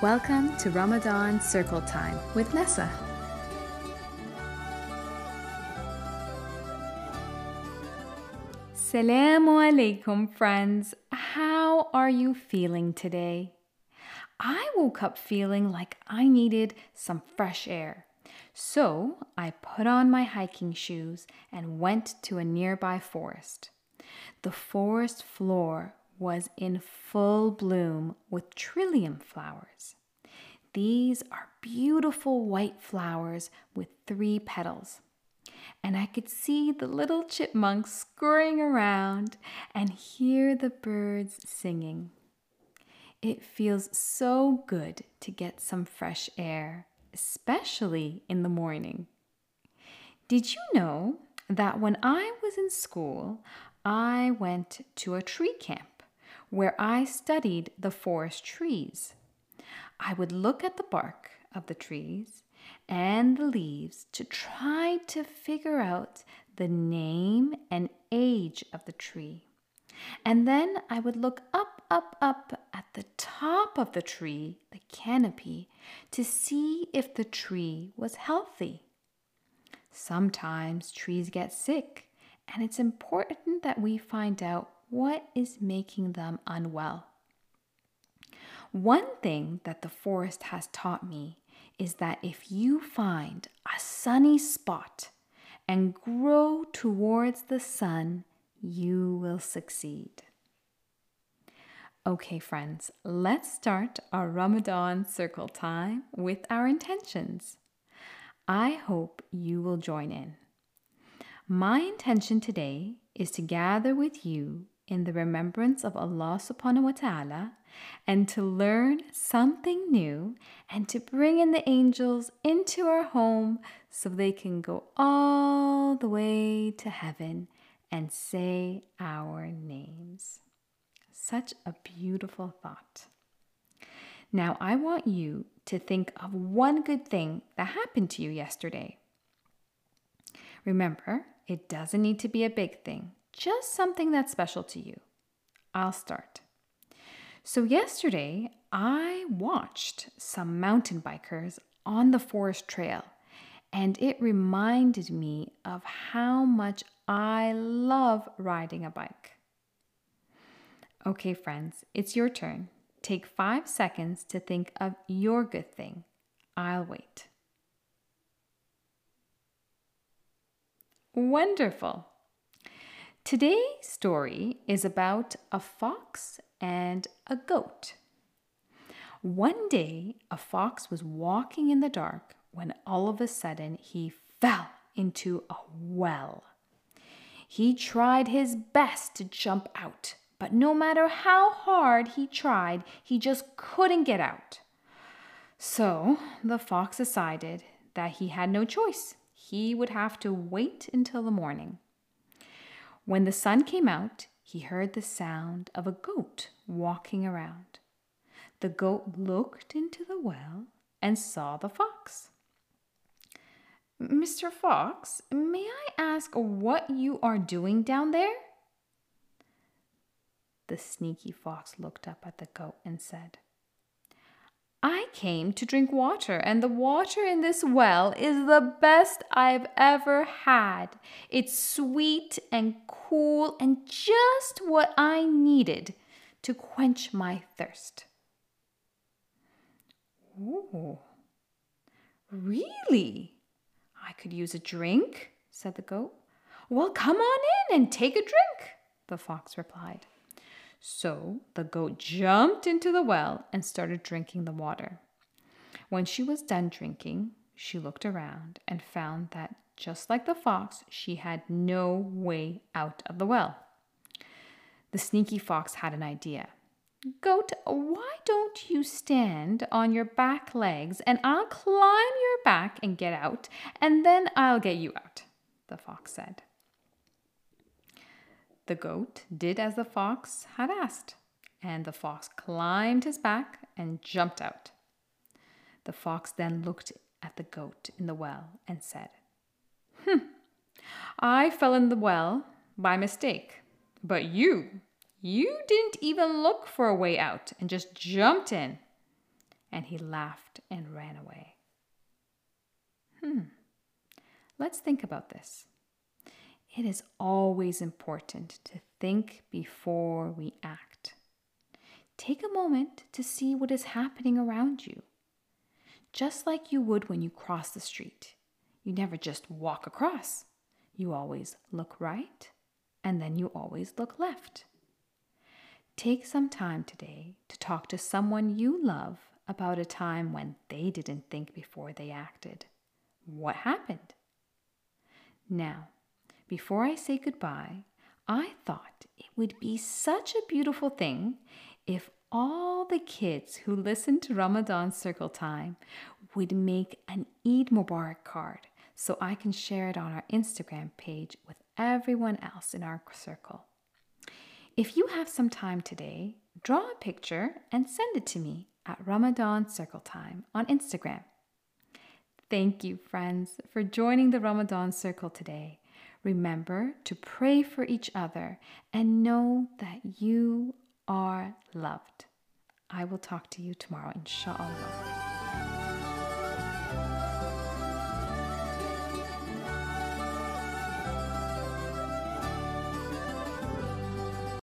Welcome to Ramadan Circle Time with Nessa. Assalamu alaikum, friends. How are you feeling today? I woke up feeling like I needed some fresh air. So I put on my hiking shoes and went to a nearby forest. The forest floor was in full bloom with trillium flowers. These are beautiful white flowers with 3 petals. And I could see the little chipmunks scurrying around and hear the birds singing. It feels so good to get some fresh air, especially in the morning. Did you know that when I was in school, I went to a tree camp where I studied the forest trees? I would look at the bark of the trees and the leaves to try to figure out the name and age of the tree. And then I would look up at the top of the tree, the canopy, to see if the tree was healthy. Sometimes trees get sick, and it's important that we find out what is making them unwell. One thing that the forest has taught me is that if you find a sunny spot and grow towards the sun, you will succeed. Okay, friends, let's start our Ramadan circle time with our intentions. I hope you will join in. My intention today is to gather with you in the remembrance of Allah subhanahu wa ta'ala and to learn something new and to bring in the angels into our home so they can go all the way to heaven and say our names. Such a beautiful thought. Now I want you to think of one good thing that happened to you yesterday. Remember, it doesn't need to be a big thing, just something that's special to you. I'll start. So yesterday, I watched some mountain bikers on the forest trail, and it reminded me of how much I love riding a bike. Okay, friends, it's your turn. Take 5 seconds to think of your good thing. I'll wait. Wonderful. Today's story is about a fox and a goat. One day, a fox was walking in the dark when all of a sudden he fell into a well. He tried his best to jump out, but no matter how hard he tried, he just couldn't get out. So the fox decided that he had no choice. He would have to wait until the morning. When the sun came out, he heard the sound of a goat walking around. The goat looked into the well and saw the fox. "Mr. Fox, may I ask what you are doing down there?" The sneaky fox looked up at the goat and said, "I came to drink water, and the water in this well is the best I've ever had. It's sweet and cool and just what I needed to quench my thirst." "Oh, really? I could use a drink," said the goat. "Well, come on in and take a drink," the fox replied. So the goat jumped into the well and started drinking the water. When she was done drinking, she looked around and found that, just like the fox, she had no way out of the well. The sneaky fox had an idea. "Goat, why don't you stand on your back legs and I'll climb your back and get out, and then I'll get you out," the fox said. The goat did as the fox had asked, and the fox climbed his back and jumped out. The fox then looked at the goat in the well and said, "I fell in the well by mistake, but you didn't even look for a way out and just jumped in. And he laughed and ran away. Let's think about this. It is always important to think before we act. Take a moment to see what is happening around you. Just like you would when you cross the street. You never just walk across. You always look right, and then you always look left. Take some time today to talk to someone you love about a time when they didn't think before they acted. What happened? Now, before I say goodbye, I thought it would be such a beautiful thing if all the kids who listen to Ramadan Circle Time would make an Eid Mubarak card so I can share it on our Instagram page with everyone else in our circle. If you have some time today, draw a picture and send it to me at Ramadan Circle Time on Instagram. Thank you, friends, for joining the Ramadan Circle today. Remember to pray for each other and know that you are loved. I will talk to you tomorrow, inshallah.